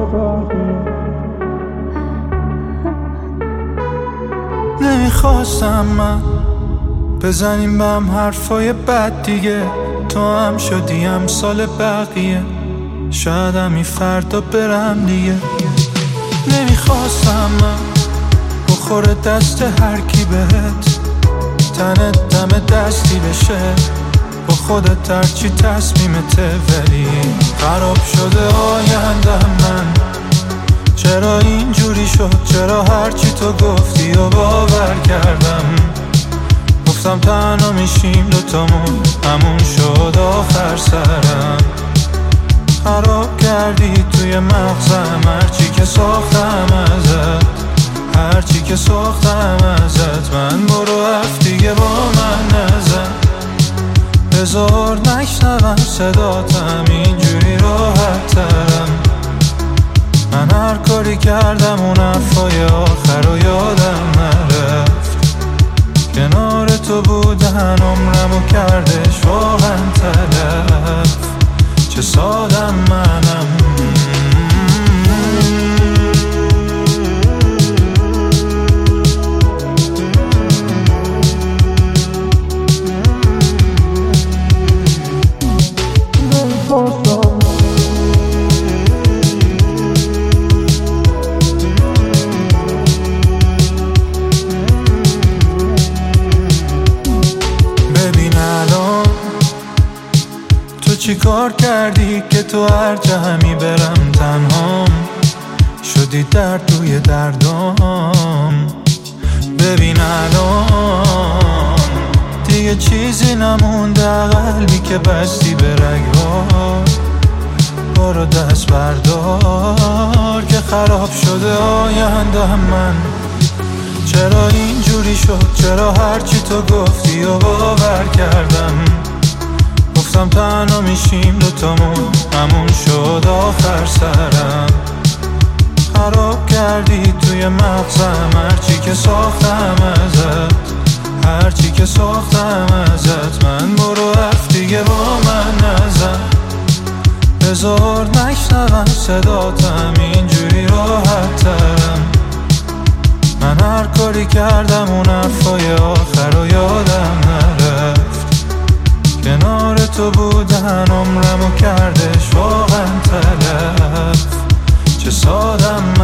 نمیخواستم من بزنیم به هم حرفای بد دیگه، تو هم شدی امثال بقیه، شاید همی فردا برم دیگه. نمیخواستم من بخوره دست هر کی بهت، تنت دم دستی بشه با خودت هرچی تصمیمته، ولی خراب شده آینده من. چرا اینجوری شد؟ چرا هرچی تو گفتی و باور کردم؟ گفتم تنها میشیم دوتامون، همون شد آخر سرم. خراب کردی توی مغزم هرچی که ساختم ازت، هرچی که ساختم ازت. من برو حرف دیگه با من نزن، بذار نشنوم صداتم، اینجوری راحت ترم. من هر کاری کردم اون حرفای آخر رو یادم نرفت، کنار تو بودن عمرمو کردش واقعا تلف. چه سادم منم. چی کار کردی که تو هر جا همی برم تنهام شدی درد روی دردام؟ ببین الان دیگه چیزی نمونده قلبی که بستی به رگ‌ها. برو دست بردار که خراب شده آینده من. چرا اینجوری شد؟ چرا هرچی تو گفتی و باور کردم؟ گفتم تنها میشیم دوتامون، همون شد آخر سرم. خراب کردی توی مغزم هرچی که ساختم ازت، هرچی که ساختم ازت. من برو حرف دیگه با من نزن، بذار نشنوم صداتم، اینجوری راحت ترم. من هر کاری کردم اون حرفای آخر رو یادم نرفت، کنار تو بودن عمرمو کردش واقعا تلف. چه سادم